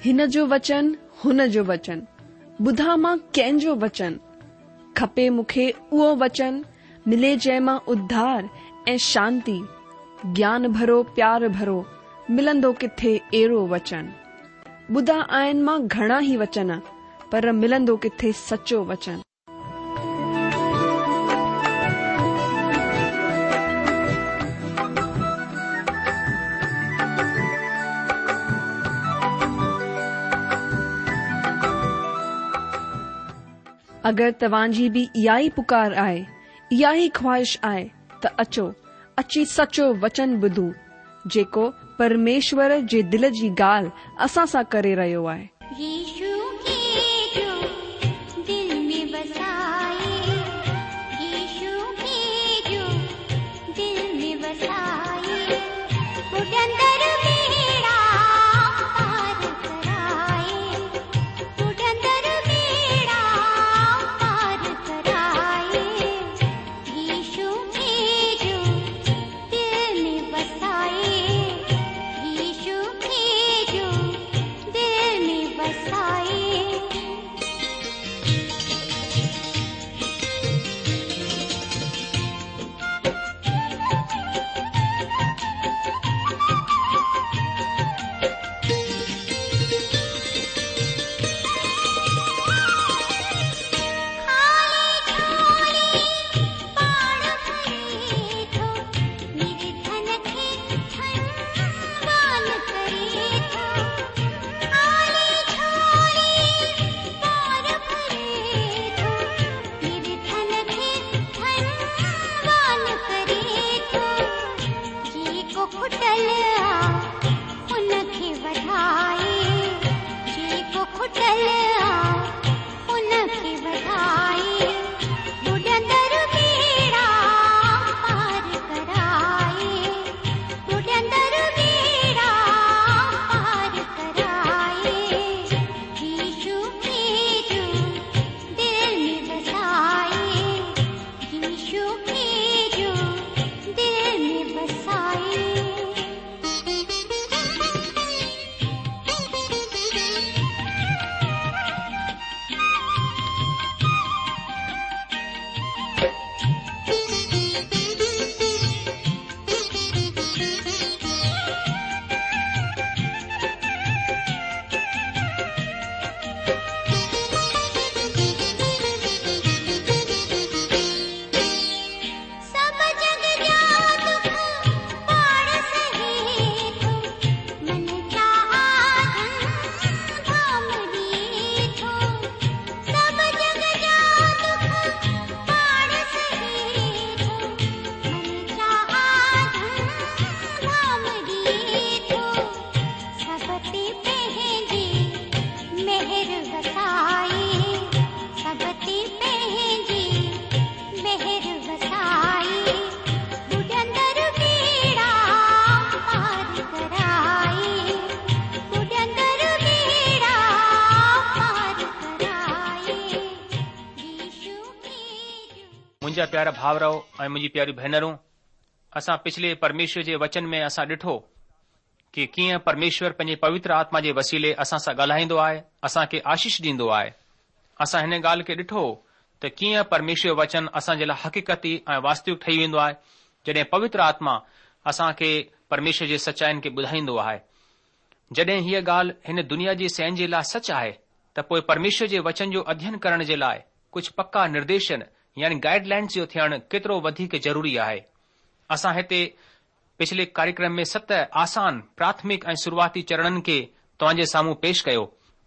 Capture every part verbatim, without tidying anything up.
हिन जो वचन हुन जो वचन, ॿुधा मां कंहिंजो वचन, खपे मूंखे उहो वचन, मिले जंहिं मां उद्धार ऐं शांती, ज्ञान भरो प्यार भरो, मिलंदो किथे अहिड़ो वचन। ॿुधा आहिनि मां घणा ई वचन, पर मिलंदो किथे सचो वचन। अगरि तव्हांजी बि इहा ई पुकार आहे, इहा ई ख्वाहिश आहे, त अचो, अची सचो वचन ॿुधूं, जेको परमेश्वर जे दिल जी ॻाल्हि असां सां करे रहियो आहे। मुंहिंजा प्यारा भाउरो ऐं मुंहिंजी प्यारी भेनरूं, असां पिछले परमेश्वर जे वचन में असां ॾिठो कि कीअं परमेश्वर पंहिंजे पवित्र आत्मा जे वसीले असां सां ॻाल्हाईंदो आहे, असां खे आशीष ॾींदो आहे। असां हिन ॻाल्हि खे ॾिठो त कीअं परमेश्वर वचन असां जे लाइ हक़ीक़ती ऐं वास्तविक ठही वेंदो आहे जॾहिं पवित्र आत्मा असां खे परमेश्वर जे सचाइनि खे ॿुधाईंदो आहे। जॾहिं हीअ ॻाल्हि हिन दुनिया जी सहन जे लाइ सच आहे त पोइ परमेश्वर जे वचन जो अध्ययन करण जे लाइ कुझु पक्का निर्देशन यानी गाइडलाइन्स जो थियणु केतिरो वधीक ज़रूरी आहे। असां हिते पिछले कार्यक्रम में सत आसान प्राथमिक ऐं शुरूआती चरणनि खे तव्हां जे साम्हूं पेश कयो,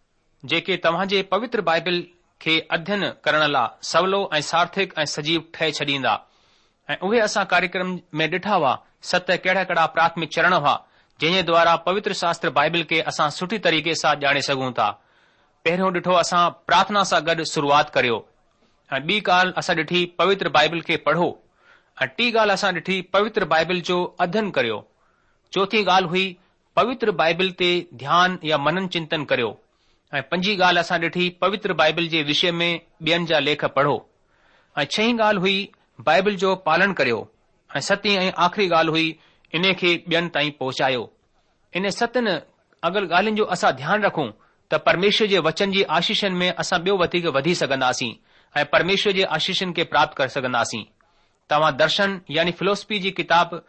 जेके तव्हां जे पवित्र बाइबल खे अध्ययन करण लाइ सवलो ऐं सार्थक ऐं सजीव ठहे छॾींदा। ऐं उहे असां कार्यक्रम में ॾिठा हुआ सत कहिड़ा कहिड़ा प्राथमिक चरण हुआ जंहिं द्वारा पवित्र शास्त्र बाइबल खे असां सुठी तरीक़े सां ॼाणे सघूं था। पहिरियों ॾिठो असां प्रार्थना सां गॾु शुरूआत करियो, ऐं ॿी ॻाल्हि असां ॾिठी पवित्र बाइबल खे पढ़ो, ऐं टी ॻाल्हि असां ॾिठी पवित्र बाइबल जो अध्ययन करियो। चौथी ॻाल्हि हुई पवित्र बाइबल ते ध्यान या मनन चिंतन करियो, ऐं पंजी ॻाल्हि असां ॾिठी पवित्र बाइबल जे विषय में ॿियनि जा लेख पढ़ो, ऐं छहीं ॻाल्हि हुई बाइबल जो पालन करियो, ऐं सतीं ऐं आख़िरी ॻाल्हि हुई इन खे ॿियनि ताईं पहुचायो। इन सतनि अगरि ॻाल्हियुनि जो असां ध्यानु रखूं त परमेश्वर जे वचन जी आशीषनि में असां ॿियो वधीक वधी सघंदासीं ऐं परमेश्वर जे आशीषनि खे प्राप्त करे सघंदासीं। तव्हां दर्शन यानी फिलोसफी जी किताब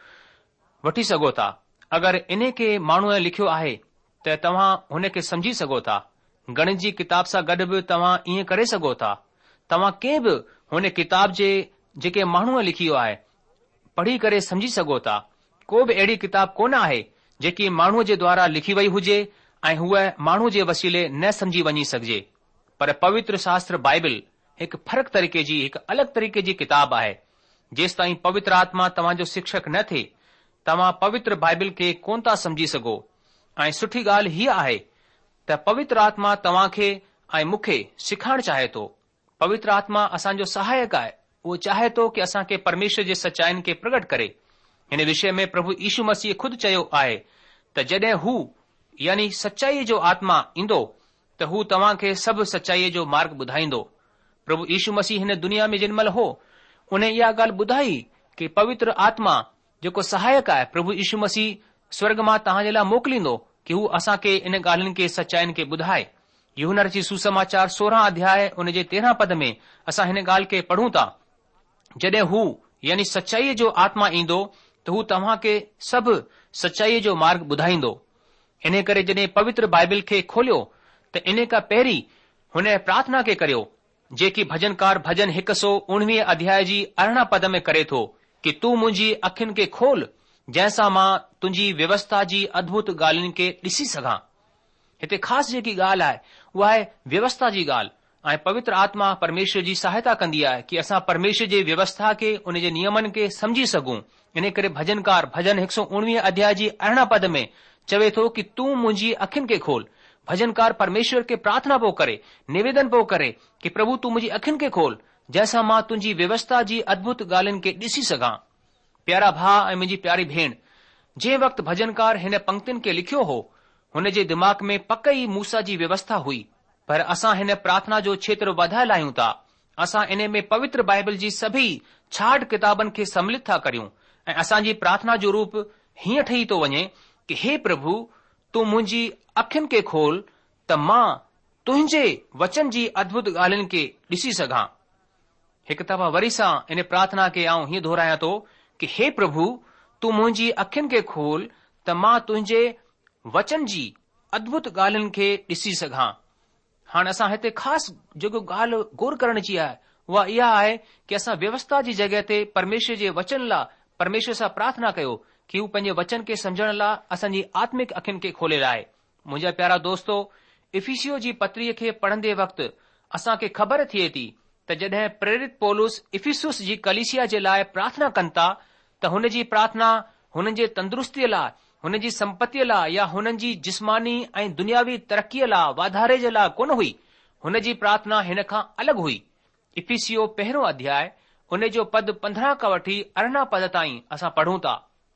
वठी सघो था। अगरि इन खे माण्हूअ लिखियो आहे त तव्हां हुन खे समझी सघो था। गणित जी किताब सां गॾु बि तव्हां ईअं करे सघो था। तव्हां कंहिं बि हुन किताब जे जेके माण्हूअ लिखियो आहे पढ़ी करे समझी सघो था। को बि अहिड़ी किताब कोन आहे जेकी माण्हूअ जे द्वारा लिखी वई हुजे ऐं हूअ माण्हू जे वसीले न समझी वञी सघिजे। पर पवित्र शास्त्र बाइबिल हिकु फ़र्क़ु तरीक़े जी हिकु अलॻि तरीक़े जी किताब आहे। जेसि ताईं पवित्र आत्मा तव्हांजो शिक्षक न थिए तव्हां पवित्र बाइबिल खे कोन था समझी सघो। ऐं सुठी ॻाल्हि हीअ आहे त पवित्र आत्मा तव्हां खे ऐं मूंखे सिखाइणु चाहे थो। पवित्र आत्मा असांजो सहायक आहे। उहो चाहे थो कि असांखे परमेश्वर जे सचाइनि खे प्रगट करे। हिन विषय में प्रभु यीशु मसीह खुद चयो आहे त जॾहिं हू यानी सचाईअ जो आत्मा ईंदो त हू तव्हां खे सभु सचाईअ जो मार्ग ॿुधाईंदो। प्रभु यीशु मसीह हिन दुनिया में जिन महिल हो उन इहा ॻाल्हि ॿुधाई कि पवित्र आत्मा जेको सहायक आहे प्रभु यीशु मसीह स्वर्ग मां तव्हां जे लाइ मोकिलींदो कि हू असांखे इन ॻाल्हियुनि खे सचाइनि खे ॿुधाए। यूहन्ना रची सुसमाचार सोरहं अध्याय उन जे तेरहं पद में असां हिन ॻाल्हि खे पढ़ूं था। जॾहिं हू यानी सचाईअ जो आत्मा ईंदो त हू तव्हां खे सभु सचाईअ जो मार्ग ॿुधाईंदो। इन करे जॾहिं पवित्र बाइबिल खे खोलियो त इन खां पहिरीं हुन प्रार्थना खे करियो जेकी भजनकार भजन हिकु सौ उणिवीह अध्याय जी अरिड़हं पद में करे थो कि तूं मुंहिंजी अखियुनि खे खोल जंहिंसां मां तुंहिंजी व्यवस्था जी अद्भुत ॻाल्हियुनि खे ॾिसी सघां। हिते ख़ासि जेकी ॻाल्हि आहे उहा आहे व्यवस्था जी ॻाल्हि। ऐं पवित्र आत्मा परमेश्वर जी सहायता कंदी आहे कि असां परमेश्वर जे व्यवस्था खे उन जे नियमनि खे समझी सघूं। इन करे भजनकार भजन हिकु सौ उणिवीह अध्याय जी अरिड़हं पद में चवे थो कि तूं मुंहिंजी अखियुनि खे खोल। भजनकार परमेश्वर खे प्रार्थना पियो करे, निवेदन पियो करे कि प्रभु तूं मुंहिंजी अखियुनि खे खोल जंहिंसां मां तुंहिंजी व्यवस्था जी अद्भुत ॻाल्हियुनि खे ॾिसी सघां। प्यारा भाउ ऐं मुंहिंजी प्यारी भेण, जंहिं वक़्तु भजनकार हिन पंक्तियुनि खे लिखियो हो हुन जे दिमाग़ में पक ई मूसा जी व्यवस्था हुई। पर असां हिन प्रार्थना जो क्षेत्र वधाए लाहियूं था। असां इन में पवित्र बाइबिल जी सभई छाहठि किताबनि खे सम्मिलित था करियूं ऐं असांजी प्रार्थना जो रूप हीअं ठही थो वञे कि हे प्रभु तूं मुंहिंजी अखियुनि खे खोल त मां तुंहिंजे वचन जी अद्भुत ॻाल्हियुनि खे ॾिसी सघां। हिकु दफ़ा वरी सां इन प्रार्थना खे आऊं हीअं दोहरायां थो कि हे प्रभु तूं मुंहिंजी अखियुनि खे खोल त मां तुंहिंजे वचन जी अद्भुत ॻाल्हियुनि खे ॾिसी सघां। हाणे असां हिते ख़ासि जेको ॻाल्हि गौर करण जी आहे उहा इहा आहे कि असां व्यवस्था जी जॻह ते परमेश्वर जे वचन लाइ परमेश्वर सां प्रार्थना कयो कि हू पंहिंजे वचन खे समझण लाइ असांजी आत्मिक अखियुनि खे खोले लाहे। मुंहिंजा प्यारा दोस्तो, इफिसियो जी पत्रीअ खे पढ़ंदे वक़्तु असांखे ख़बर थिए थी त जॾहिं प्रेरित पौलुस इफिसुस जी कलीसिया जे लाइ प्रार्थना कनि था त हुन जी प्रार्थना हुननि जे तंदुरुस्तीअ लाइ, हुन जी संपत्तीअ लाइ या हुननि जी जिस्मानी ऐं दुनियावी तरक़ीअ लाइ, वाधारे जे लाइ कोन हुई। हुन जी प्रार्थना हिन खां अलॻि हुई। इफिसियो पहिरियों अध्याय उन जो पद पंद्रहं खां वठी अरिड़हं पद ताईं असां पढ़ूं था।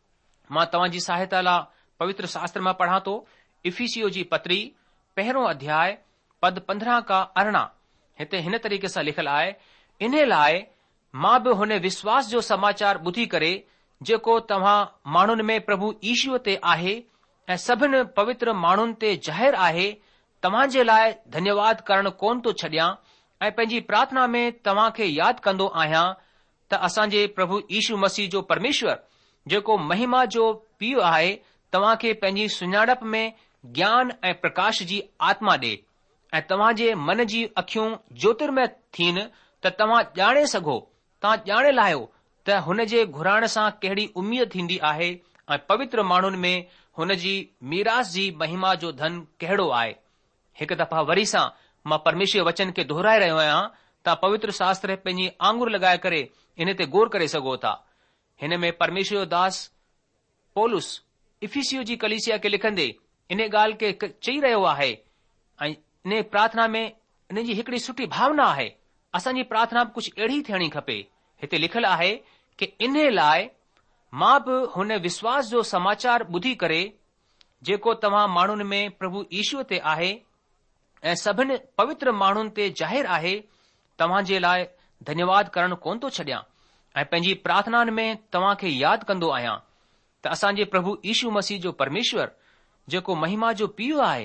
मां तव्हांजी सहायता लाइ पवित्र शास्त्र मां पढ़ां थो। इफिसियो जी पत्री पहिरियों अध्याय पद पंद्रहं खां अरिड़हं हिते हिन तरीक़े सां लिखियलु आहे, इन लाइ मां बि हुन विश्वास जो समाचार ॿुधी करे जेको तव्हां माण्हुनि में प्रभु ईशूअ ते आहे ऐं सभिनि पवित्र माण्हुनि ते ज़ाहिर आहे, तव्हां जे लाइ धन्यवाद करणु कोन थो छॾियां ऐं पंहिंजी प्रार्थना में तव्हां खे यादि कंदो आहियां त असांजे प्रभु यीशु मसीह जो परमेश्वर जेको महिमा जो पीउ आहे तव्हां खे पंहिंजी सुञाणप में ज्ञान ऐं प्रकाश जी आत्मा ॾे ऐं तव्हां जे मन जी अखियूं ज्योतिर्मय थीन त तव्हां ॼाणे सघो, तव्हां ॼाणे लाहियो त हुन जे घुराइण सां कहिड़ी उमीद थींदी आहे ऐं पवित्र माण्हुनि में हुन जी मीरास जी महिमा जो धन कहिड़ो आहे। हिकु दफ़ा वरी सां मां परमेश्वर वचन खे दोहराए रहियो आहियां। तव्हां पवित्र शास्त्र पंहिंजी आंगुर लॻाए करे इन ते गौर करे सघो था। हिन में परमेश्वर दास पौलुस इफिसियो जी कलीसिया खे लिखंदे इन ॻाल्हि खे चई रहियो आहे ऐं इन प्रार्थना में इन जी हिकिड़ी सुठी भावना आहे। असांजी प्रार्थना कुझु अहिड़ी थियणी खपे। हिते लिखियलु आहे कि इन लाइ मां बि हुन विश्वास जो समाचार ॿुधी करे जेको तव्हां माण्हुनि में प्रभु ईशूअ ते आहे ऐं सभिनि पवित्र माण्हुनि ते ज़ाहिर आहे, तव्हां जे लाइ धन्यवाद करणु कोन थो छॾियां ऐं पंहिंजी प्रार्थनाउनि में तव्हां खे यादि कंदो आहियां त असांजे प्रभु यीशू मसीह जो परमेश्वर जेको महिमा जो पीउ आहे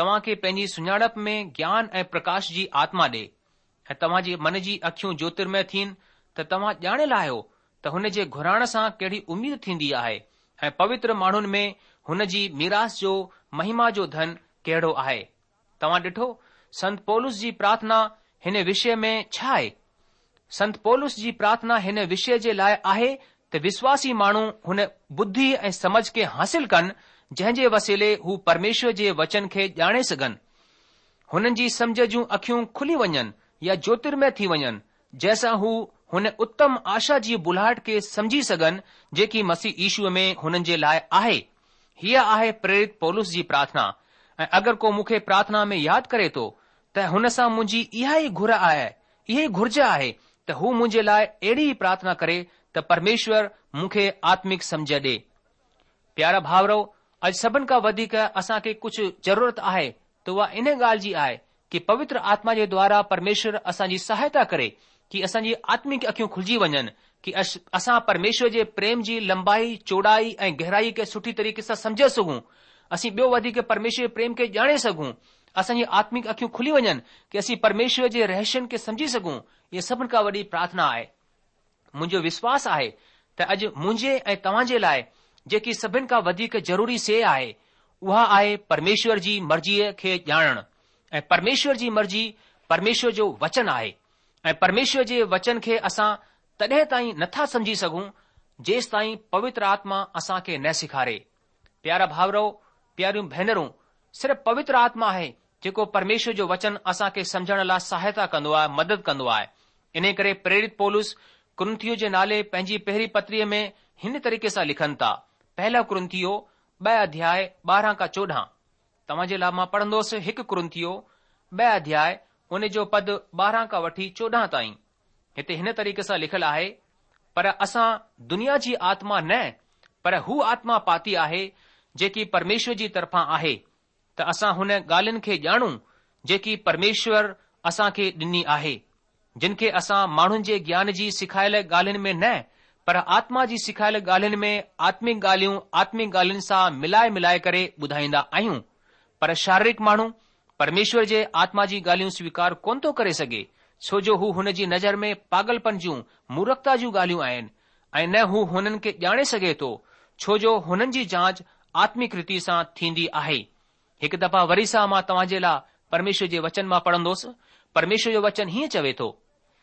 तव्हां खे पंहिंजी सुञाणप में ज्ञान ऐं प्रकाश जी आत्मा ॾे ऐं तव्हां जे मन जी अखियूं ज्योतिर्मय थियनि त तव्हां ॼाणियल आहियो त हुन जे घुराइण सां कहिड़ी उमीद थींदी आहे ऐं पवित्र माण्हुनि में हुन जी मीरास जो महिमा जो धन कहिड़ो आहे। तव्हां ॾिठो संत पौलुस जी प्रार्थना हिन विषय में छा आहे। संत पौलुस जी प्रार्थना हिन विषय जे लाइ आहे त विश्वासी माण्हू हुन बुद्धि ऐं समझ खे हासिल कनि जंहिं जे वसीले हू परमेश्वर जे वचन खे ॼाणे सघनि, हुननि जी समझ जूं अखियूं खुली वञनि या ज्योतिर्मय थी वञनि, जंहिंसां हू हुन उत्तम आशा जी बुलाहट खे समझी सघनि जेकी मसीह यीशूअ में हुननि जे लाइ आहे। हीअ आहे प्रेरित पौलुस जी प्रार्थना। ऐं अगरि को मूंखे प्रार्थना में यादि करे थो त हुन सां मुंहिंजी इहा ई घुर आहे, इहा ई घुर्ज आहे त हू मुंहिंजे लाइ अहिड़ी ई प्रार्थना करे त परमेश्वर मूंखे आत्मिक समझ ॾे। प्यारा भाउरो, अॼु सभिनि खां वधीक असांखे कुझु ज़रूरत आहे त उहा इन ॻाल्हि जी आहे कि पवित्र आत्मा जे द्वारा परमेश्वर असांजी सहायता करे कि असांजी आत्मिक अखियूं खुलिजी वञनि कि असां परमेश्वर जे प्रेम जी लंबाई, चौड़ाई ऐं गहराई खे सुठी तरीक़े सां समझे सघूं, असीं ॿियो वधीक परमेश्वर जे प्रेम खे ॼाणे सघूं, असांजी आत्मिक अखियूं खुली वञनि कि असीं परमेश्वर जे रहस्यनि खे समझी सघूं। इहा सभिनि खां वॾी प्रार्थना आहे। मुंहिंजो विश्वास आहे त अॼु मुंहिंजे ऐं तव्हां जे लाइ जेकी सभिनि खां वधीक ज़रूरी शइ आहे उहा आहे परमेश्वर जी मर्ज़ीअ खे ॼाणणु। ऐं परमेश्वर जी मर्ज़ी परमेश्वर जो वचन आहे ऐं परमेश्वर जे वचन खे असां तॾहिं ताईं नथा समझी सघूं जेसि ताईं पवित्र आत्मा असांखे न सेखारे। प्यारा भाउरो, प्यारियूं भेनरूं, सिर्फ़ पवित्र आत्मा आहे जेको परमेश्वर जो वचन असांखे समझण लाइ सहायता कंदो आहे, मदद कंदो आहे। इन करे प्रेरित पौलुस कुरिन्थियो जे नाले पंहिंजी पहिरीं पत्रीअ में हिन तरीक़े सां लिखनि था। पहला कुरिन्थियो ॿ अध्याय ॿारहं खां चोॾहं। तव्हां जे लाइ मां पढ़ंदोसि हिकु कुरिन्थियो ॿ अध्याय उन जो पद ॿारहं खां वठी चोॾहं ताईं। हिते हिन तरीक़े सां लिखियलु आहे, पर असां दुनिया जी आत्मा न पर हू आत्मा पाती आहे जेकी परमेश्वर जी तरफ़ां आहे, त असां हुन ॻाल्हियुनि खे ॼाणूं जेकी परमेश्वर असांखे ॾिनी आहे, जिन खे असां माण्हुनि जे ज्ञान जी सिखायल ॻाल्हियुनि में न पर आत्मा जी सिखायल ॻाल्हियुनि में आत्मिक ॻाल्हियूं आत्मिक ॻाल्हियुनि सां मिलाए मिलाए करे ॿुधाईंदा आहियूं। पर शारीरिक माण्हू परमेश्वर जे आत्मा जी ॻाल्हियूं स्वीकार कोन थो करे सघे, छो जो हू हुन जी नज़र में पागलपन जूं मूर्खता जूं ॻाल्हियूं आहिनि ऐं न हू हुननि खे ॼाणे सघे थो, छो जो हुननि जी जांच आत्मिक रीति सां थींदी आहे। हिकु दफ़ा वरी सां मां तव्हां जे लाइ परमेश्वर जे वचन मां पढ़ंदोसि। परमेश्वर जो वचन हीअं चवे थो,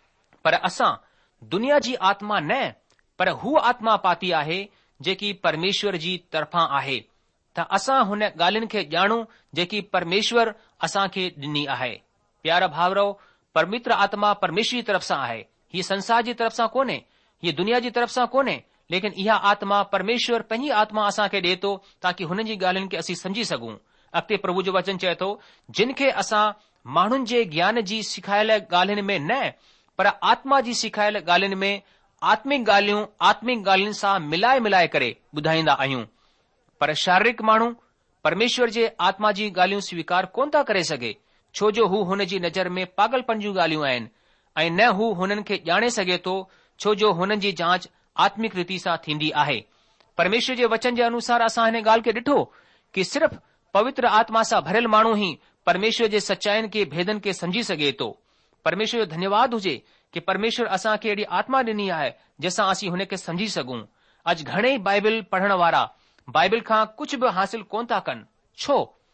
पर असां दुनिया जी आत्मा न पर हू आत्मा पाती आहे जेकी परमेश्वर जी तरफ़ां आहे, त असां हुन ॻाल्हियुनि खे ॼाणूं जेकी परमेश्वर असांखे ॾिनी आहे। प्यारा भाउरो, पवित्र आत्मा परमेश्वर जी तरफ़ सां आहे। हीअ संसार जी तरफ़ सां कोन्हे, हीअ दुनिया जी तरफ़ सां कोन्हे, लेकिन इहा आत्मा परमेश्वर पंहिंजी आत्मा असांखे ॾिए थो ताकि हुननि जी ॻाल्हियुनि खे असीं समझी सघूं। अॻिते प्रभु जो वचन चए थो, जिन खे असां माण्हुनि जे ज्ञान जी सिखायल ॻाल्हियुनि में न पर आत्मा जी सिखायल ॻाल्हियुनि में आत्मिक ॻाल्हियूं आत्मिक ॻाल्हियुनि सां मिलाए मिलाए करे ॿुधाईंदा आहियूं। पर शारीरिक माण्हू परमेश्वर जे आत्मा जी ॻाल्हियूं स्वीकार कोन था करे सघे, छो जो हू हुन जी नज़र में पागलपन जूं ॻाल्हियूं आहिनि ऐं न हू हुननि खे ॼाणे सघे थो, छो जो हुननि जी जांच आत्मिक रीति सां थींदी आहे। परमेश्वर जे वचन जे अनुसार असां हिन ॻाल्हि खे ॾिठो कि सिर्फ़ पवित्र आत्मा सां भरियल माण्हू ई परमेश्वर जे सचाइनि खे भेदनि खे समझी सघे थो। परमेश्वर जो धन्यवाद हुजे कि परमेश्वर असांखे अहिड़ी आत्मा ॾिनी आहे जंहिंसां असीं हुन खे समझी सघूं। अॼु घणेई बाइबिल पढ़ण वारा बाइबिल खां कुझु बि हासिल कोन था कनि। छो?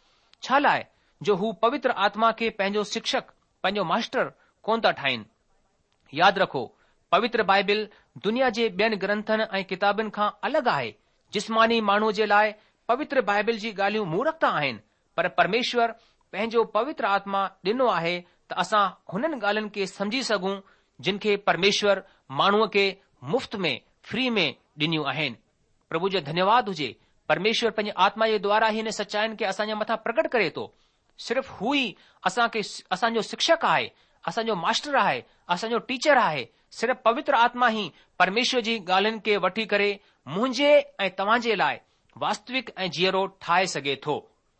छा लाइ? जो हू पवित्र आत्मा खे पंहिंजो शिक्षक, पंहिंजो मास्टर कोन था ठाहिनि। यादि रखो, पवित्र बाइबिल दुनिया जे ॿियनि ग्रंथनि ऐं किताबनि खां अलॻि आहे। जिस्मानी माण्हूअ जे लाइ पवित्र बाइबिल जी ॻाल्हियूं मूर्खता आहिनि, पर परमेश्वर पंहिंजो पवित्र आत्मा ॾिनो आहे त असां हुननि ॻाल्हियुनि खे समझी सघूं जिन खे परमेश्वर माण्हूअ खे मुफ़्त में फ्री में ॾिनियूं आहिनि। प्रभु जो धन्यवाद हुजे, परमेश्वर पंहिंजे आत्मा जे द्वारा ही हिन सचाइनि खे असांजे मथां प्रकट करे थो। सिर्फ़ हू ई असांखे असांजो शिक्षक आहे, असांजो मास्टर आहे, असांजो टीचर आहे। सिर्फ़ पवित्र आत्मा ई परमेश्वर जी ॻाल्हियुनि खे वठी करे मुंहिंजे ऐं तव्हां जे लाइ वास्तविक ऐं जीअरो ठाहे सघे थो।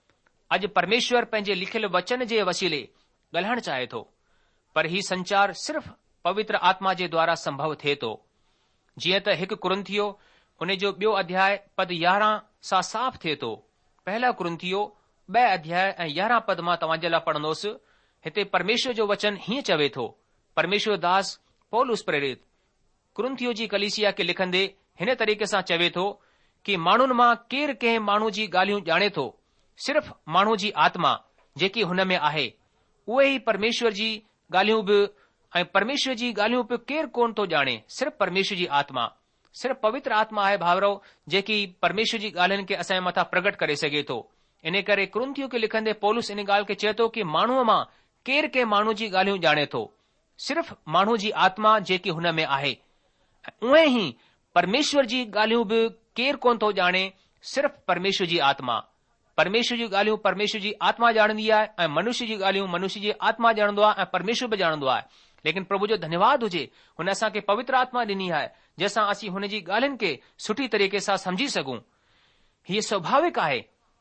अॼु परमेश्वर पंहिंजे लिखियल वचन जे वसीले ॻाल्हाइण चाहे थो, पर ही संचार सिर्फ़ पवित्र आत्मा जे द्वारा संभव थिए थो। जीअं त हिकु कुरिन्थियो उन जो ॿियो अध्याय पद यारहं सां साफ़ थिए थो। पहला कुरिन्थियो ॿ अध्याय ऐं यारहं पद मां तव्हांजे लाइ पढ़ंदोसि। हिते परमेश्वर जो वचन हीअं चवे थो। परमेश्वर दास पौलुस प्रेरित कुरिन्थियो जी कलीसिया खे लिखंदे हिन तरीक़े सां चवे थो कि माण्हुनि मां केरु कंहिं माण्हू जी ॻाल्हियूं ॼाणे थो, सिर्फ़ माण्हू जी आत्मा जेकी हुन में आहे उहे ई परमेश्वर जी ॻाल्हियूं बि ऐं परमेश्वर जी ॻाल्हियूं बि केरु कोन थो ॼाणे, सिर्फ़ परमेश्वर जी आत्मा, सिर्फ़ पवित्र आत्मा आहे भाउरो जेकी परमेश्वर जी ॻाल्हियुनि खे असांजे मथां प्रगट करे सघे थो। इन करे कुरिन्थियो खे लिखंदे पौलुस इन ॻाल्हि खे चए थो कि माण्हूअ मां केरु कंहिं माण्हू जी ॻाल्हियूं ॼाणे थो, सिर्फ़ माण्हू जी आत्मा जेकी हुन में आहे। उहे ई परमेश्वर जी ॻाल्हियूं बि केरु कोन थो ॼाणे, सिर्फ़ परमेश्वर जी आत्मा। परमेश्वर जी ॻाल्हियूं परमेश्वर जी आत्मा ॼाणंदी आहे ऐं मनुष्य जी ॻाल्हियूं मनुष्य जी आत्मा ॼाणंदो आहे ऐं परमेश्वर बि ॼाणंदो आहे। लेकिन प्रभु जो धन्यवाद हुजे, हुन असांखे पवित्र आत्मा ॾिनी आहे जंहिंसां असीं हुन जी ॻाल्हियुनि खे सुठी तरीक़े सां समझी सघूं। हीअ स्वाभाविक आहे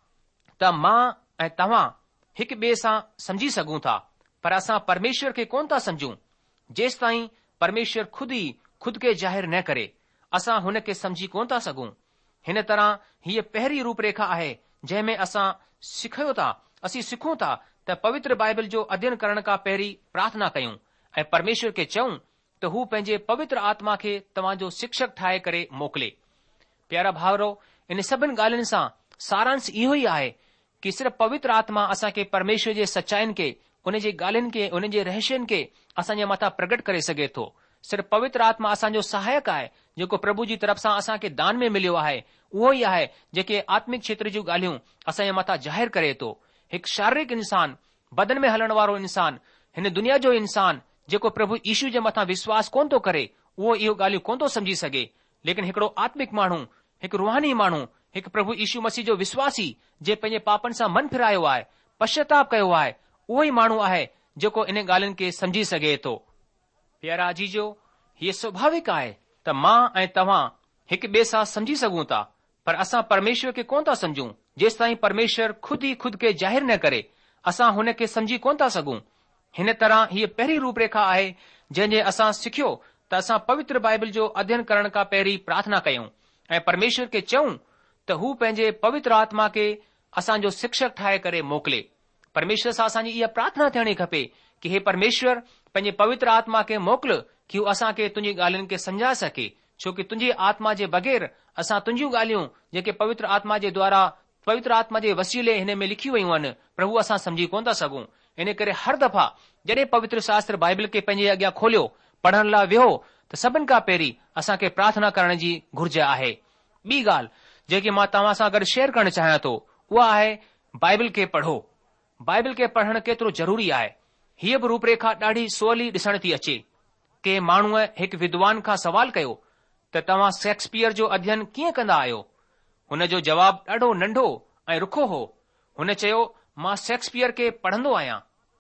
त मां ऐं तव्हां हिक ॿिए सां समझी सघूं था, पर असां परमेश्वर खे कोन था समझूं। जेसि ताईं परमेश्वर खुद ई खुद खे ज़ाहिर न करे असां हुन खे समझी कोन था सघूं। हिन तरह हीअ पहिरीं रूपरेखा आहे जंहिं में असां सिखियो था असीं सिखूं था त पवित्र बाइबल जो अध्ययन करण खां पहिरीं प्रार्थना कयूं ऐं परमेश्वर खे चऊं त हू पंहिंजे पवित्र आत्मा खे तव्हांजो शिक्षक ठाहे करे मोकिले। प्यारा भाउरो, इन सभिनि ॻाल्हियुनि सां सारांश इहो ई आहे कि सिर्फ़ पवित्र आत्मा असांखे परमेश्वर जे सचाइनि खे, उन जे ॻाल्हियुनि खे, उन जे रहस्यनि खे असांजे मथां प्रगट करे सघे थो। सिर्फ़ पवित्र आत्मा असांजो सहायक आहे जेको प्रभु जी तरफ़ सां असांखे दान में मिलियो आहे। उहो ई आहे जेके आत्मिक क्षेत्र जूं ॻाल्हियूं असांजे मथां ज़ाहिर करे थो। हिकु शारीरिक इंसान, बदन में हलण वारो इंसान, हिन दुनिया जो इंसान जेको प्रभु यीशु जे मथां विश्वास कोन थो करे, उहो इहो ॻाल्हियूं कोन थो समझी सघे। लेकिन हिकिड़ो आत्मिक माण्हू, हिकु रूहानी माण्हू, हिकु प्रभु यीशु मसीह जो विश्वासी जे पंहिंजे पापनि सां मन फिरायो आहे, पश्चाताप कयो आहे, उहो ई माण्हू आहे जेको इन ॻाल्हियुनि खे समझी सघे थो। प्यारा अजीजो, हीअ स्वाभाविक आहे त मां ऐं तव्हां हिक ॿिए सां समझी सघूं था, पर असां परमेश्वर खे कोन था समझूं। जेसि ताईं परमेश्वर खुद ई खुद खे ज़ाहिर न करे असां हुन खे समझी कोन था सघूं। हिन तरह हीअ पहिरीं रूपरेखा आहे जंहिंजे असां सिखियो त असां पवित्र बाइबल जो अध्ययन करण खां पहिरीं प्रार्थना कयूं ऐं परमेश्वर खे चऊं त हू पंहिंजे पवित्र आत्मा खे असांजो शिक्षक ठाहे करे मोकिले। परमेश्वर सां असांजी इहा प्रार्थना थियणी खपे कि हे परमेश्वर, पंहिंजे पवित्र आत्मा खे मोकिल कि हू असांखे तुंहिंजी ॻाल्हियुनि खे समझाए सके, छो कि तुंहिंजी आत्मा जे बग़ैर असां तुंहिंजियूं ॻाल्हियूं जेके पवित्र आत्मा जे द्वारा, पवित्र आत्मा जे वसीले हिन में लिखी वयूं आहिनि, प्रभु असां समझी कोन था सघूं। इन करे हर दफ़ा जॾहिं पवित्र शास्त्र बाइबल खे पंहिंजे अॻियां खोलियो, पढ़ण लाइ वियो, त सभिनि खां पहिरीं असांखे प्रार्थना करण जी घुर्ज आहे। ॿी ॻाल्हि जेकी मां तव्हां सां गॾु शेयर करणु चाहियां थो उहा आहे बाइबल खे पढ़ो। बाइबल खे पढ़णु केतिरो ज़रूरी आहे। हीअ बि रूपरेखा ॾाढी सवली ॾिसण थी अचे। के माण्हूअ हिकु विद्वान खां सवाल कयो त तव्हां शेक्सपियर जो अध्ययन कीअं कंदा आहियो? हुन जो जवाबु ॾाढो नंढो ऐं रुखो हो। हुन चयो, मां शेक्सपियर खे पढ़ंदो आहियां।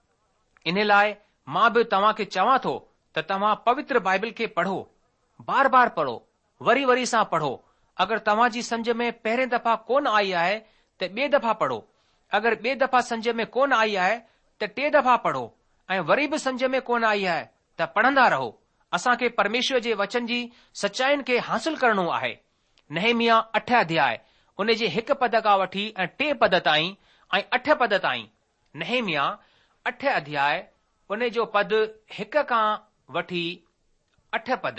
इन लाइ मां बि तव्हां खे चवां थो त तव्हां पवित्र बाइबल खे पढ़ो, बार बार पढ़ो, वरी वरी सां पढ़ो। अगरि तव्हां जी सम्झ में पहिरें दफ़ा कोन आई आहे त ॿिए दफ़ा पढ़ो। अगरि ॿिए दफ़ा सम्झ में कोन आई आहे त टे दफ़ा पढ़ो ऐं वरी बि सम्झ में कोन आई आहे त पढ़ंदा रहो। असांखे परमेश्वर जे वचन जी सचाइनि खे हासिल करणो आहे। नहमिया अठ अध्याय उन जे हिकु पद खां वठी ऐं टे पद ताईं ऐं अठ पद ताईं। नहमिया अठ अध्याय उन जो पद हिक खां वठी अठ पद।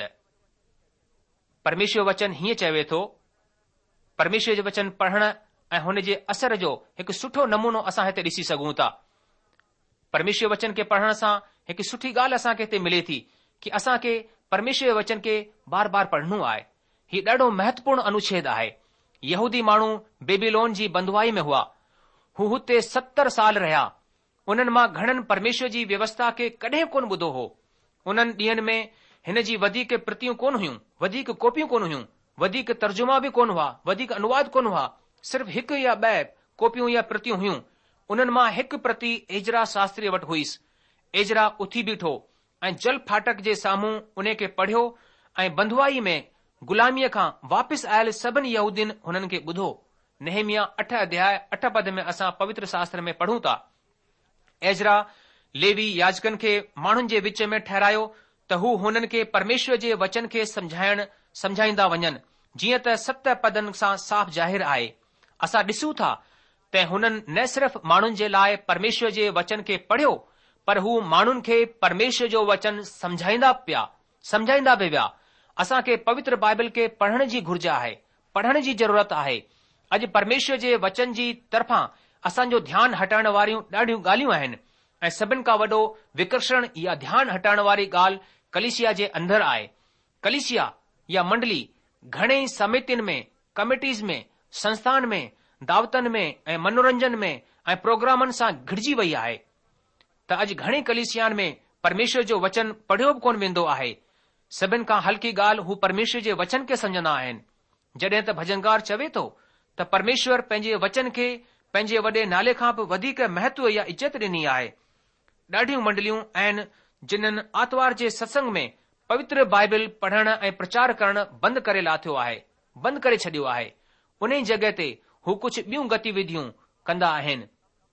परमेश्वर वचन हीअं चवे थो। परमेश्वर जो वचन पढ़ण ऐं हुन जे असर जो हिकु सुठो नमूनो असां हिते ॾिसी सघूं था। परमेश्वर वचन खे पढ़ण सां हिकु सुठी ॻाल्हि असांखे हिते मिले थी कि असांखे परमेश्वर जे वचन खे बार बार पढ़णो आहे। हीउ ॾाढो महत्वपूर्ण अनुच्छेद आहे। यहूदी माण्हू बेबीलोन जी बंदुआई में हुआ। हू हुते सत्तर साल रहिया। उन्हनि मां घणनि परमेश्वर जी व्यवस्था खे कॾहिं कोन ॿुधो हो। उन्हनि ॾींहनि में हिन जी वधीक प्रतियूं कोन हुयूं, वधीक कॉपियूं कोन हुयूं, वधीक तर्जुमा बि कोन हुआ, वधीक अनुवाद कोन हुआ। सिर्फ़ हिकु या ॿ कॉपियूं या प्रतियूं हुयूं। उन्हनि मां हिकु प्रति एजरा शास्त्री वटि हुईसि। एजरा उथी बीठो ऐं जल फाटक जे साम्हूं उन खे पढ़ियो ऐं बंदुआई में गुलामीअ खां वापसि आयल सभिनी यहूदियुनि हुननि खे ॿुधो। नहमिया अठ अध्याय अठ पद में असां पवित्र शास्त्र में पढ़ूं था। एजरा लेवी याजकनि खे माण्हुनि जे विच में ठहरायो त हू हुननि खे परमेश्वर जे वचन खे समझाइण समझाईंदा वञनि, जीअं त सत पदनि सां साफ़ ज़ाहिर आहे। असां ॾिसूं था त हुननि न सिर्फ़ माण्हुनि जे लाइ परमेश्वर जे वचन खे पढ़ियो, पर हू माण्हुनि खे परमेश्वर जो वचन समझाईंदा पिया समझाईंदा बि विया। असांखे पवित्र बाइबल खे पढ़ण जी घुर्ज आहे, पढ़ण जी ज़रूरत आहे। अॼु परमेश्वर जे वचन जी तरफ़ां असांजो ध्यानु हटाइण वारियूं ॾाढियूं ॻाल्हियूं आहिनि, ऐं सभिनि खां वॾो विकर्षण या ध्यानु हटाइण वारी ॻाल्हि कलीसिया जे अंदरि आहे। कलीसिया या मंडली घणेई समितियुनि में, कमिटीज़ में, संस्थान में, दावतनि में ऐं मनोरंजन में ऐं प्रोग्रामनि सां घिड़जी वई आहे। त अॼु घणे कलीसियानि में परमेश्वर जो वचन पढ़ियो बि कोन वेंदो आहे। सभिनि खां हल्की ॻाल्हि हू परमेश्वर जे वचन खे सम्झंदा आहिनि। जॾहिं त भजनकार चवे थो त परमेश्वर पंहिंजे वचन खे पंहिंजे वॾे नाले खां बि वधीक महत्व या इज़त ॾिनी आहे। ॾाढियूं मंडलियूं आहिनि जिन्हनि आर्तवार जे सत्संग में पवित्र बाइबल पढ़ण ऐं प्रचार करण बंदि करे लाथियो आहे, बंदि करे छॾियो आहे। उन ई जॻह ते हू कुझु ॿियूं गतिविधियूं कंदा आहिनि।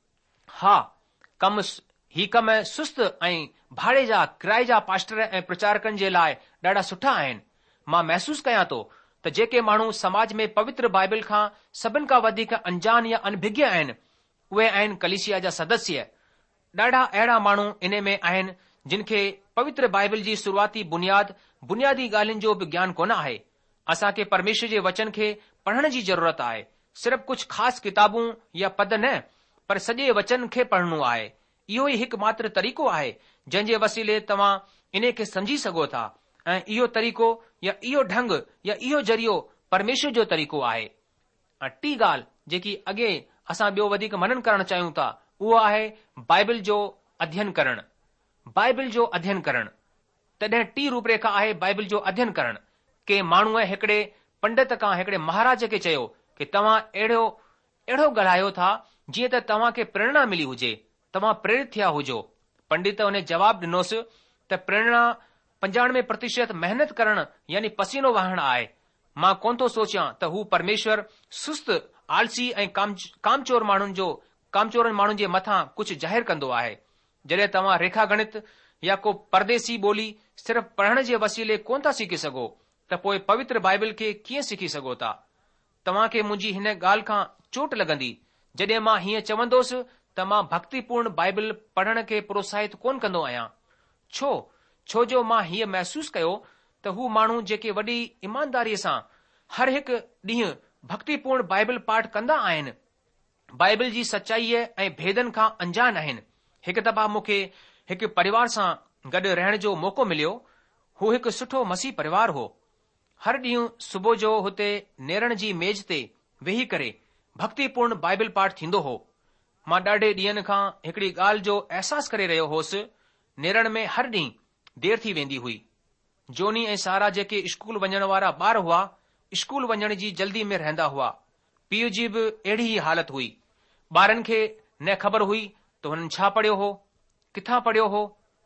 हा, कम ही कम सुस्त ऐं भाड़े जा किराए जा पास्टर ऐं प्रचारकनि जे लाइ ॾाढा सुठा आहिनि। मां महसूस कयां थो त जेके माण्हू समाज में पवित्र बाइबल खां सभिनि खां वधीक अनजान या अनभिज्ञ आहिनि, उहे आहिनि कलीसिया जा सदस्य। ॾाढा अहिड़ा माण्हू इन में आहिनि जिन खे पवित्र बाइबल जी शुरूआती बुनियाद बुनियादी ॻाल्हियुनि जो बि ज्ञान कोन आहे। असांखे परमेश्वर जे वचन खे पढ़ण जी ज़रूरत आहे। सिर्फ़ कुझु ख़ासि किताबूं या पद न, पर सॼे वचन खे पढ़णो आहे। इहो ई हिकु मात्र तरीक़ो आहे जंहिं जे वसीले तव्हां इन खे समझी सघो था, ऐं इहो तरीक़ो या इहो ढंग या इहो ज़रियो परमेश्वर जो तरीक़ो आहे। ऐं टी ॻाल्हि जेकी अॻे असां ॿियो वधीक मनन करणु चाहियूं था, उहो आहे बाइबल जो अध्ययन करणु। बाइबल जो अध्ययन करणु तॾहिं टी रूपरेखा आहे बाइबल जो अध्ययन करणु। के माण्हूअ हिकिड़े पंडित खां, हिकिड़े महाराज खे चयो कि तव्हां अहिड़ो अहिड़ो ॻाल्हायो था जीअं त तव्हां खे प्रेरणा मिली हुजे, तव्हां प्रेरित थिया हुजो। पंडित उन जवाबु ॾिनोसि त प्रेरणा पंजानवे प्रतिशत मेहनत करणु यानी पसीनो वहणु आहे। मां कोन थो सोचियां त हू परमेश्वर सुस्त, आलसी ऐं काम कामचोर माण्हुनि जो कामचोरनि माण्हुनि जे मथां कुझु ज़ाहिर कंदो आहे। जॾहिं तव्हां रेखा गणित या को परदेसी ॿोली सिर्फ़ पढ़ण जे वसीले कोन था सिखी सघो, त पोइ पवित्र बाइबल खे कीअं सिखी सघो था? तव्हां खे मुंहिंजी हिन ॻाल्हि खां चोट लॻंदी जॾहिं मां हीअं चवंदुसि त मां भक्तिपूर्ण बाइबल पढ़ण खे प्रोत्साहित कोन कंदो आहियां। छो छो जो मां हीअं महसूस कयो त हू माण्हू जेके वॾी ईमानदारीअ सां हर हिकु ॾींहुं भक्तिपूर्ण बाइबल पाठ कंदा आहिनि, बाइबल जी सचाईअ ऐं भेदनि खां अंजान आहिनि। हिकु दफ़ा मूंखे हिकु परिवार सां गॾु रहण जो मौक़ो मिलियो। हू हिकु सुठो मसीह परिवार हो। हर ॾींहुं सुबुह जो हुते नेरण जी मेज ते वेही करे भक्तिपूर्ण बाइबल पाठ थींदो हो। मां ॾाढे ॾींहनि खां हिकिड़ी ॻाल्हि जो अहसासु करे रहियो होसि। नेरण में हर ॾींहुं देर थी वेंदी हुई। जोनी ऐं सारा जेके स्कूल वञण वारा ॿार हुआ, स्कूल वञण जी जल्दी में रहंदा हुआ। पीउ जी बि अहिड़ी ई हालत हुई। ॿारनि खे न ख़बर हुई त हुननि छा पढ़ियो हो, किथां पढ़ियो हो।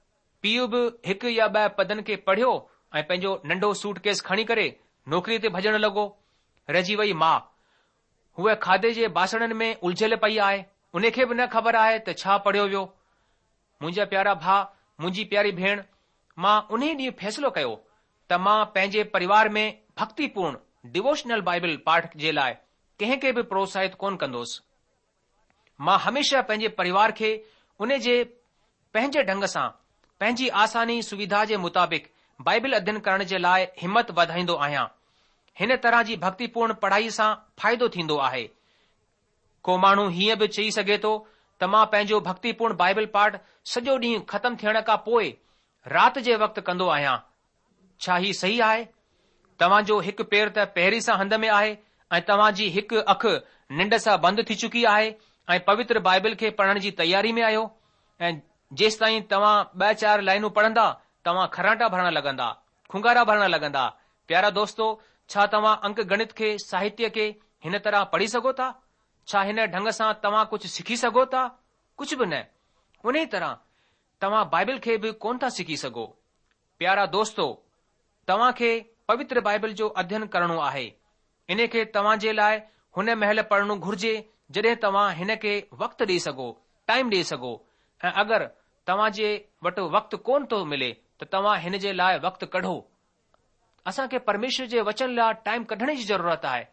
पीउ बि हिकु या ॿ पदनि खे पढ़ियो ऐं पंहिंजो नंढो सूटकेस खणी करे नौकरी ते भॼण लॻो। रहिजी वई माउ, हूअ खाधे जे बासणनि में उलझियल पई आहे, उनखे बि न ख़बर आहे त छा पढ़ियो वियो। मुंहिंजा प्यारा भाउ, मुंहिंजी प्यारी भेण, मां उन ॾींहुं फ़ैसिलो कयो त मां पंहिंजे परिवार में भक्तिपूर्ण डिवोशनल बाइबल पाठ जे लाइ कंहिंखे बि प्रोत्साहित कोन कंदोसि। मां हमेशा पंहिंजे परिवार खे उन जे पंहिंजे ढंग सां, पंहिंजी आसानी सुविधा जे मुताबिक़ बाइबल अध्ययन करण जे लाइ हिमत वधाईंदो आहियां। हिन तरह जी भक्तिपूर्ण पढ़ाई सां फ़ाइदो थींदो आहे। को माण्हू हीअं बि चई सघे थो त मां पंहिंजो भक्तिपूर्ण बाइबल पाठ सॼो ॾींहुं ख़तमु थियण खां पोइ राति जे वक़्तु कंदो आहियां। छा ही सही आहे? तव्हांजो हिकु पेर त पहिरीं सां हंध में आहे ऐं तव्हांजी हिकु अखि निंड सां बंदि थी चुकी आहे ऐं पवित्र बाइबल खे पढ़ण जी तयारी में आहियो। ऐं जेसि ताईं तव्हां ॿ चार लाइनूं पढ़ंदा, तव्हां खराटा भरण लॻंदा, खुंगारा भरण लॻंदा। प्यारा दोस्तो, छा तव्हां अंक गणित खे, साहित्य खे हिन तरह पढ़ी सघो था? छा हिन ढंग सां तव्हां कुझु सिखी सघो था? कुझु बि न। उन ई तरह तव्हां बाइबल खे बि कोन था सिखी सघो। प्यारा दोस्तो, तव्हां खे पवित्र बाइबल जो अध्ययन करणो आहे। इन खे तव्हां जे लाइ हुन महिल पढ़णो घुर्जे जॾहिं तव्हां हिन खे वक़्तु ॾेई सघो, टाइम ॾेई सघो। ऐं अगरि तव्हां जे वटि वक़्तु कोन थो मिले त तव्हां हिन जे लाइ वक़्तु कढो। असांखे परमेश्वर जे वचन लाइ टाइम कढण जी ज़रूरत आहे।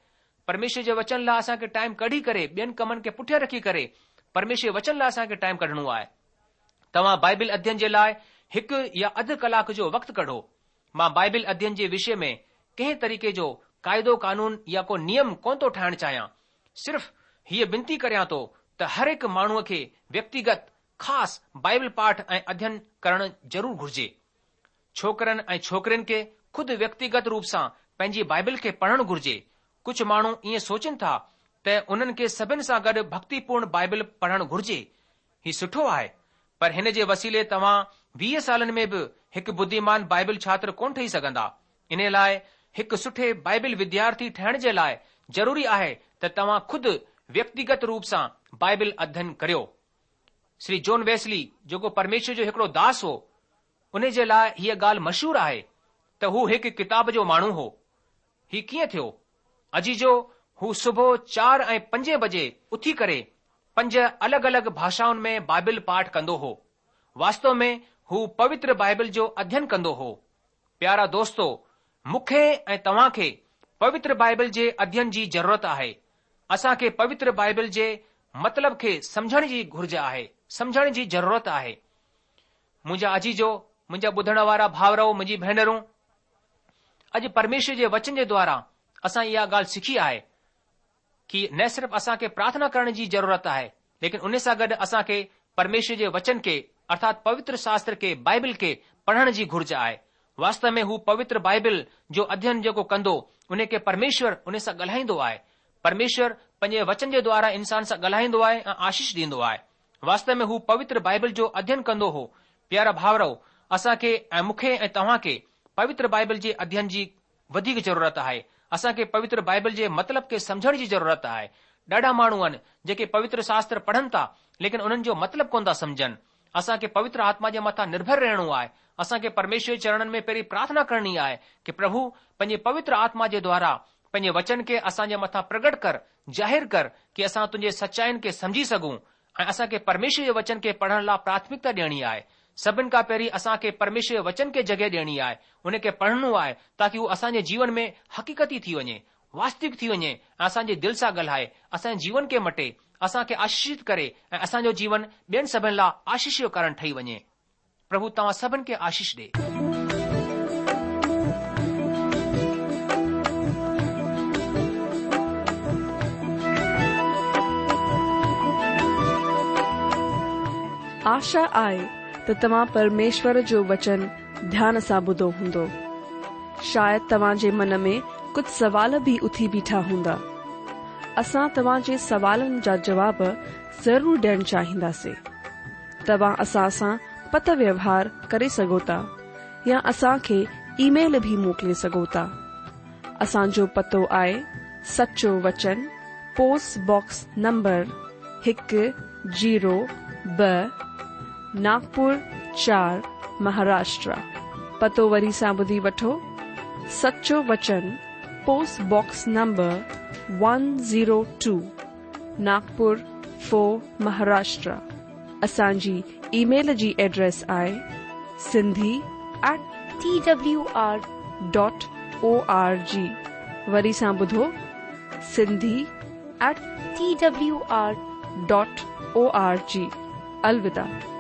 परमेश्वर जे वचन लाइ असांखे टाइम कढी करे ॿियनि कमनि खे पुठियां रखी करे परमेश्वर जे वचन लाइ असांखे टाइम कढणो आहे। तव्हां बाइबिल अध्ययन जे लाइ हिकु या अधु कलाक जो वक़्तु कढो। मां बाइबिल अध्ययन जे विषय में कंहिं तरीक़े जो क़ाइदो कानून या को नियम कोन थो ठाहिण चाहियां। सिर्फ़ हीअ विनती करियां थो त हर हिकु माण्हूअ खे व्यक्तिगत ख़ासि बाइबिल पाठ ऐं अध्ययन करणु ज़रूरु घुर्जे। छोकरनि ऐं छोकिरियुनि खे ख़ुदि व्यक्तिगत रूप सां पंहिंजी बाइबिल खे पढ़णु घुर्जे। कुझु माण्हू ईअं सोचनि था त उन्हनि खे सभिनि सां गॾु भक्तिपूर्ण बाइबिल पढ़णु घुर्जे। हीउ सुठो आहे, पर हिन जे वसीले तव्हां वीह सालनि में बि हिकु बुद्धिमान बाइबिल छात्र कोन ठही सघंदा। इन लाइ हिकु सुठे बाइबिल विद्यार्थी ठहिण जे लाइ ज़रूरी आहे त तव्हां ख़ुदि व्यक्तिगत रूप सां बाइबिल अध्ययन करियो। श्री जॉन वेस्ली जेको परमेश्वर जो हिकिड़ो दास हो, उन जे लाइ हीअ ॻाल्हि मशहूर आहे त हू हिकु किताब जो माण्हू हो। हीउ कीअं थियो? अजी जो हू सुबुह चार ऐं पंजे बजे उथी करे पंज अलॻि अलॻि भाषाउनि में बाइबिल पाठ कंदो हो। वास्तव में हू पवित्र बाइबिल जो अध्ययन कंदो हो। प्यारा दोस्तो, मूंखे ऐं तव्हां खे पवित्र बाइबिल जे अध्ययन जी ज़रूरत आहे। असांखे पवित्र बाइबिल जे मतिलब खे समझण जी घुर्ज आहे, समझण जी ज़रूरत आहे। मुंहिंजा अजीजो, मुंहिंजा ॿुधण वारा भाउरो, मुंहिंजी भेनरूं, अॼु परमेश्वर जे वचन जे द्वारा असां इहा ॻाल्हि सिखी आहे कि न सिर्फ़ असांखे प्रार्थना करण जी ज़रूरत आहे, लेकिन उन सां गॾु असांखे परमेश्वर जे वचन खे अर्थात पवित्र शास्त्र खे, बाइबिल खे पढ़ण जी घुर्ज आहे। वास्तव में हू पवित्र बाइबिल जो अध्ययन जेको कंदो, उन खे परमेश्वर उन सां ॻाल्हाईंदो आहे। परमेश्वर पंहिंजे वचन जे द्वारा इंसान सां ॻाल्हाईंदो आहे ऐं आशीष ॾींदो आहे। वास्तव में हू पवित्र बाइबिल जो अध्ययन कंदो हो। प्यारा भाउरो, असांखे ऐं मूंखे ऐं तव्हां खे पवित्र बाइबिल जे अध्ययन जी वधीक ज़रूरत आहे। असांखे पवित्र बाइबिल जे मतिलब खे समझण जी ज़रूरत आहे। ॾाढा माण्हू आहिनि जेके पवित्र शास्त्र पढ़नि था, लेकिन उन्हनि जो मतिलब कोन था समझनि। असांखे पवित्र आत्मा जे मथां निर्भर रहणो आहे। असांखे परमेश्वर चरणनि में पहिरीं प्रार्थना करणी आहे कि प्रभु पंहिंजे पवित्र आत्मा जे द्वारा पंहिंजे वचन खे असांजे मथां प्रगट कर, ज़ाहिर कर कि असां तुंहिंजे सचाइनि खे समझी सघूं ऐं असांखे परमेश्वर जे वचन खे पढ़ण लाइ प्राथमिकता ॾियणी आहे। सभिनि खां पहिरीं असांखे परमेश्वर जे वचन खे जॻहि ॾियणी आहे, उन खे पढ़णो आहे ताकि उहो असांजे जीवन में हक़ीक़ती थी वञे, वास्तविक थी वञे ऐं असांजे दिलि सां ॻाल्हाए, असांजे जीवन खे मटे, असांखे आशीषित करे ऐं असांजो जीवन ॿियनि सभिनि लाइ आशीष जो कारण ठही वञे। प्रभु तव्हां सभिनि खे आशीष ॾे। आशा आहे त तव्हां परमेश्वर जो वचन ध्यान सां ॿुधो हूंदो। शायदि तव्हां जे मन में कुझु सवाल बि उथी बीठा हूंदा। असां तव्हां जे सवालनि जा जवाब ज़रूरु ॾियणु चाहींदासीं। तव्हां असां सां पत व्यवहार करे सघो था या असांखे ईमेल बि मोकिले सघो था। असांजो पतो आहे सचो वचन, पोस्ट बॉक्स नंबर हिकु जीरो ब, नागपुर चार, महाराष्ट्र। पतो वरी सां ॿुधी वठो। सचो वचन, post box number one zero two, Nagpur four, Maharashtra. असांजी ईमेल जी एड्रेस आहे Sindhi at T W R dot O R G. वरी सां ॿुधो, Sindhi at T W R dot O R G. अलविदा।